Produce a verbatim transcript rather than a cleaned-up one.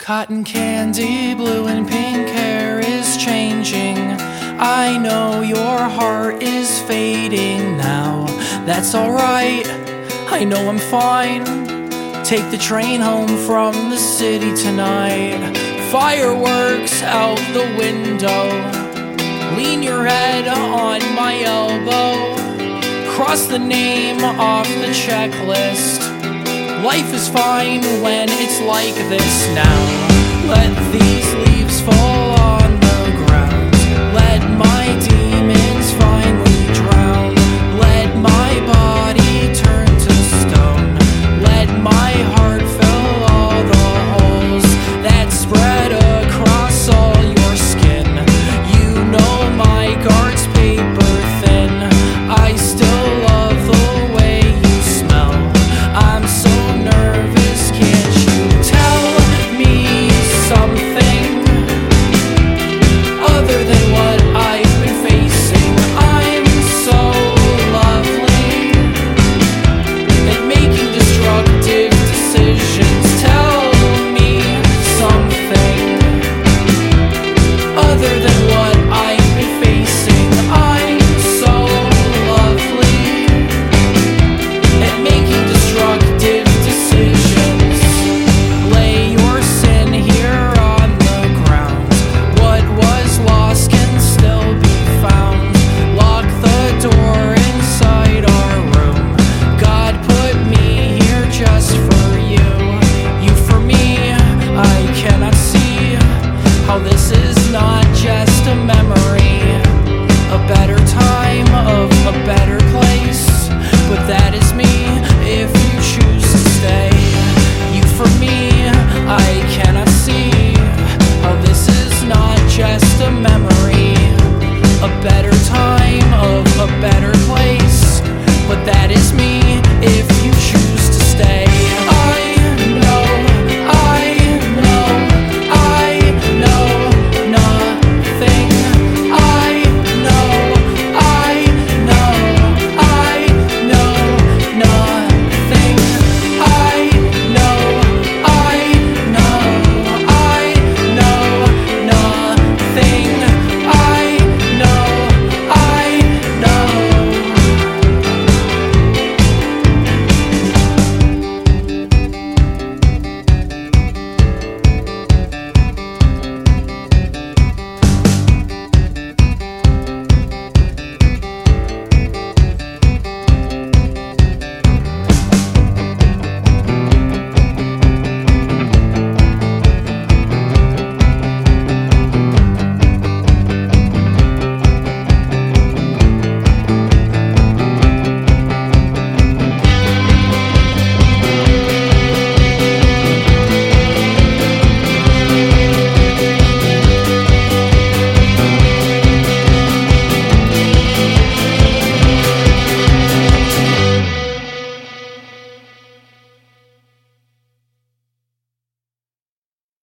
Cotton candy, blue and pink hair is changing. I know your heart is fading now. That's alright, I know I'm fine. Take the train home from the city tonight. Fireworks out the window. Lean your head on my elbow. Cross the name off the checklist. Life is fine when it's like this now. Let these